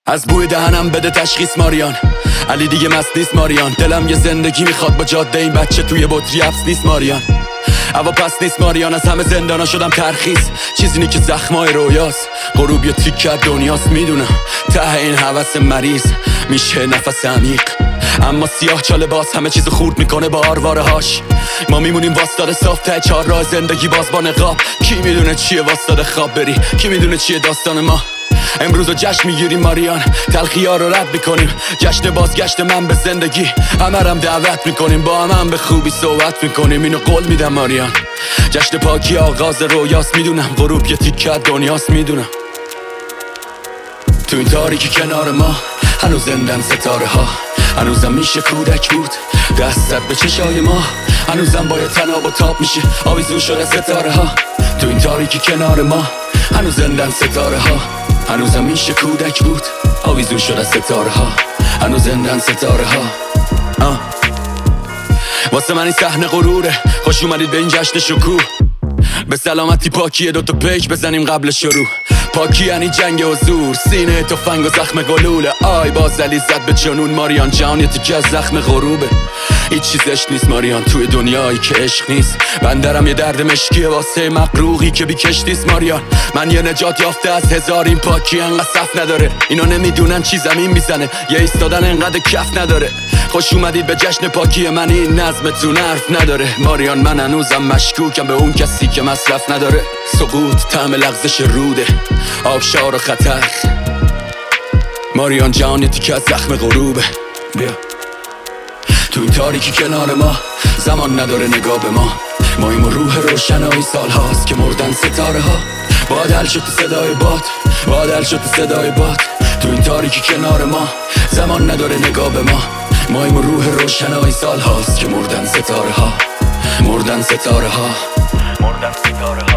از بوی دهنم بده تشخیص ماریان. علی دیگه مست نیست ماریان. دلم یه زندگی میخواد با جاده، این بچه توی بطری حبس نیست ماریان. هوا پس نیست ماریان، از همه زندانا شدم ترخیص. چیزی نی که زخمای رویاست، غروب یه تیک از دنیاست. میدونم ته این هوس مریض میشه نفس عمیق، اما سیاه چاله باز همه چیزو خورد میکنه با آرواره هاش. ما میمونیم واسطاده صاف ته چهار راه زندگی باز با نقاب. کی میدونه چیه واسطاده خواب بری، کی میدونه چیه داستان ما. امروز رو جشن میگیریم ماریان، تلخی‌ها رو رد میکنیم. جشن بازگشت من به زندگی، همرم دعوت میکنیم. با هم به خوبی صحبت میکنیم، اینو قول میدم ماریان. جشن پاکی آغاز رویاست، میدونم غروب یه تیکه از دنیاست. میدونم تو این تاریکی کنار ما هنوز زندن ستاره ها. هنوزم میشه کودک بود دستت به چشای ما. هنوزم باید تناب و تاب میشه آویزون شده ستاره ها. تو این تاریکی کنار ما هنوز زندن ستاره ها. هنوزم میشه کودک بود آویزون شده ستاره ها. هنوز زندن ستاره ها. واسه من این صحنه غروره، خوش اومدید به این جشن شکوه. به سلامتی پاکیه دوتا پیک بزنیم قبل شروع. پاکی یعنی جنگ و زور، سینه تفنگ و زخم گلوله. آی بازلی زد به جنون ماریان، جان یه تیکه از زخم غروبه. هیچ چیزش نیست ماریان توی دنیایی که عشق نیست. بندرم یه درد مشکیه واسه مقروقی که بی کشتیست ماریان. من یه نجات یافته از هزار، این پاکی انقدر صف نداره. اینا نمیدونن چی زمین میزنه، یه ایستادن انقدر کف نداره. خوش اومدید به جشن پاکی من، این نظمتون حرف نداره ماریان. من هنوزم مشکوکم به اون کسی که مصرف نداره. سقوط طعم لغزش روده، آبشار و خطر. ماریان جان یه تیکه از زخم غروبه. بیا تو این تاریکی کنار ما، زمان نداره نگاه به ما. ماییم و روح روشنایی سال هاست که مردن ستاره ها. بادل شد تو صدای باد، بادل شد تو صدای باد. تو این تاریکی کنار ما، زمان نداره نگاه به ما. ماییم و روح روشنایی سال هاست که مردن ستاره ها. مردن ستاره ها. مردن ستاره ها.